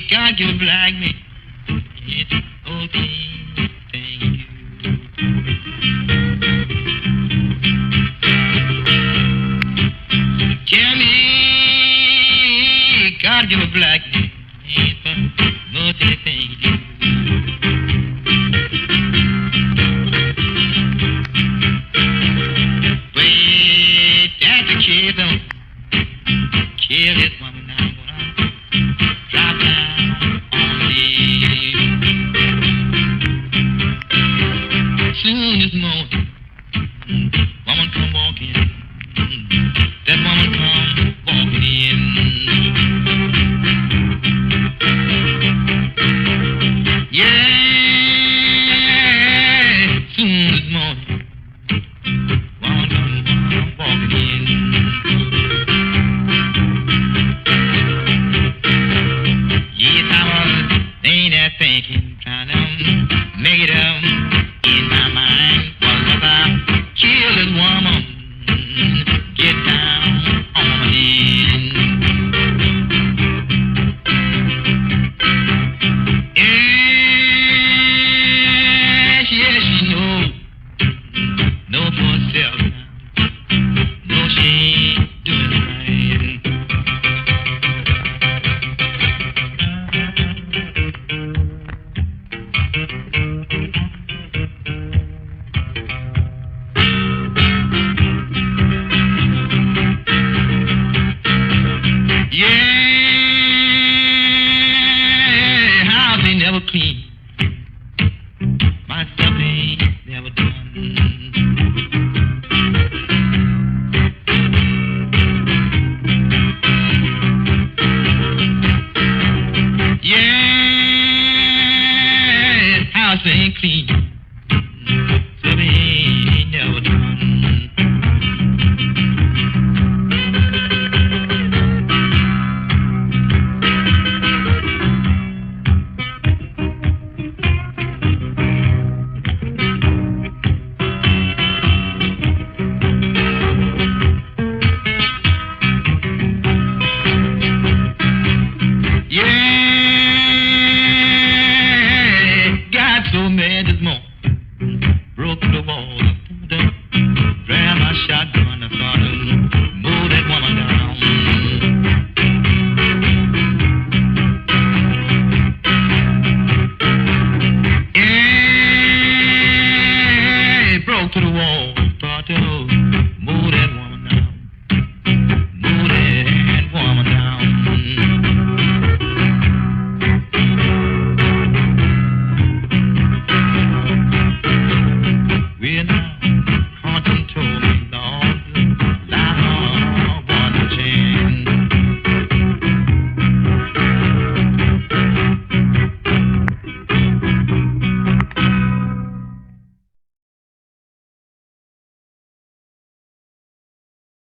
God, you black me. It's okay. Thank you. Tell me, God, you black me. It's okay. Thank you. Wait, that's a kid, kill this woman now. Drop down on me. Soon this morning, woman come walking. That woman come walking in. Yeah, soon this morning, woman come walking in. Yes, I was laying there thinking, trying to make it up in my mind. What if I kill this woman, get down on my knees? Yes, she know for herself. No, she ain't doing it right. Yeah, house ain't never clean. My stuff ain't never done. Yeah, house ain't clean. Stuff ain't never done. So mad this morning, broke the wall, grabbed my shotgun, I started to move that woman down. Yeah, broke to the wall, started to